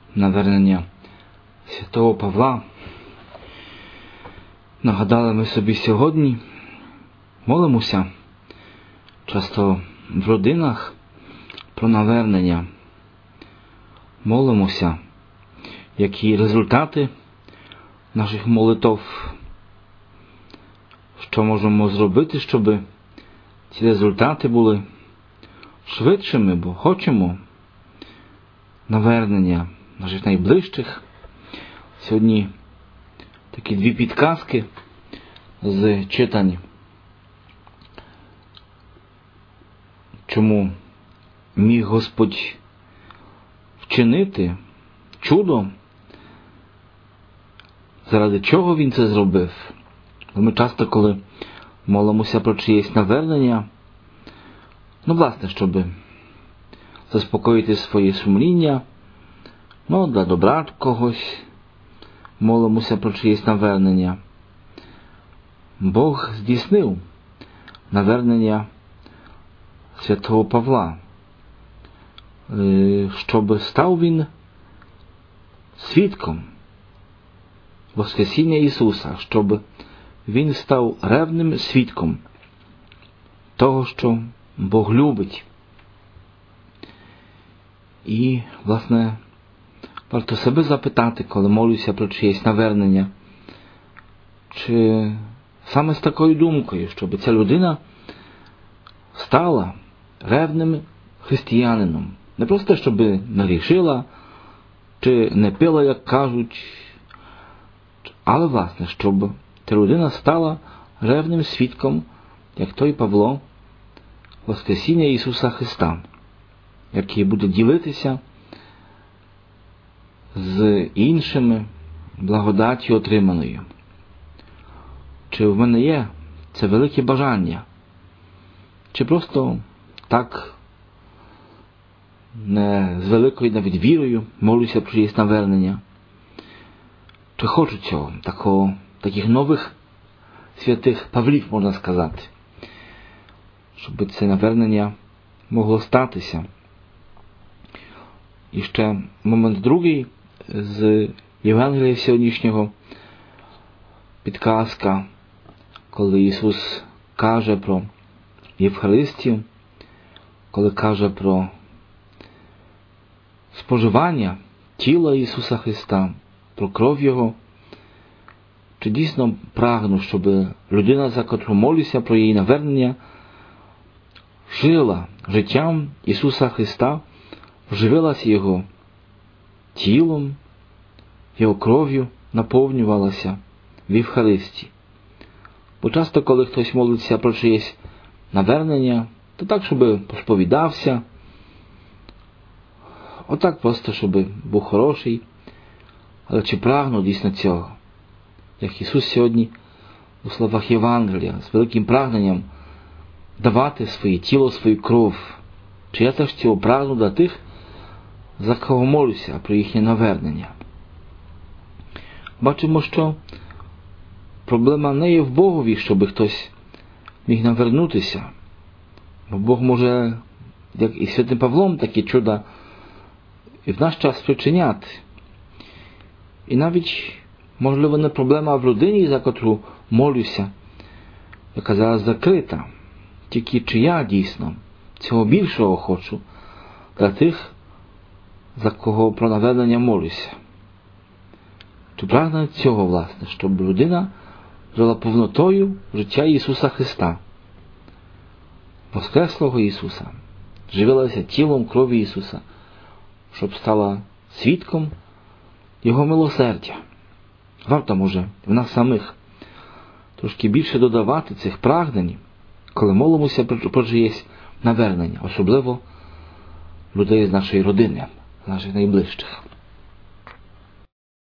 навернення святого Павла. Нагадали ми собі сьогодні, молимося часто в родинах про навернення. Молимося, які результати наших молитов, що можемо зробити, щоб ці результати були швидшими, бо хочемо навернення наших найближчих. Сьогодні такі дві підказки з читань, чому міг Господь вчинити чудо, заради чого Він це зробив. Ми часто, коли молимося про чиєсь навернення, власне, щоб заспокоїти своє сумління, для добра когось молимося про чиєсь навернення. Бог здійснив навернення святого Павла, щоб став він свідком Воскресіння Ісуса, щоб він став ревним свідком того, що Бог любить. І, власне, варто себе запитати, коли молюся про чиєсь навернення, чи саме з такою думкою, щоб ця людина стала ревним християнином. Не просто, щоб не грішила, чи не пила, як кажуть, але, власне, щоб ця людина стала ревним свідком, як той Павло, Воскресіння Ісуса Христа, який буде ділитися з іншими благодаттю отриманою. Чи в мене є це велике бажання? Чи просто так, не з великою навіть вірою, молюся про чиєсь навернення? Чи хочу цього, таких нових святих Павлів, можна сказати, щоб це навернення могло статися? І ще момент другий з Євангелія сьогоднішнього, підказка, коли Ісус каже про Євхаристію, коли каже про споживання тіла Ісуса Христа, про кров Його. Чи дійсно прагну, щоб людина, за котру молюся про її навернення, жила життям Ісуса Христа, вживилася Його тілом, Його кров'ю, наповнювалася в Євхаристії. Бо часто, коли хтось молиться про чиєсь навернення, то так, щоб посповідався, отак просто, щоб був хороший. Але чи прагну дійсно цього? Як Ісус сьогодні у словах Євангелія з великим прагненням давати своє тіло, свою кров. Чи я теж цього прагну до тих, за кого молюся про їхнє навернення? Бачимо, що проблема не є в Богові, щоб хтось міг навернутися. Бо Бог може, як і святим Павлом, такі чуда і в наш час спричиняти. І навіть, можливо, не проблема в людині, за котру молюся, яка зараз закрита. Тільки чи я дійсно цього більшого хочу для тих, за кого про навернення молюся. Чи прагне цього, власне, щоб людина жила повнотою життя Ісуса Христа, Воскреслого Ісуса, живилася тілом крові Ісуса, щоб стала свідком Його милосердя. Варто, може, в нас самих трошки більше додавати цих прагнень, коли молимося про чиєсь навернення, особливо людей з нашої родини, з наших найближчих.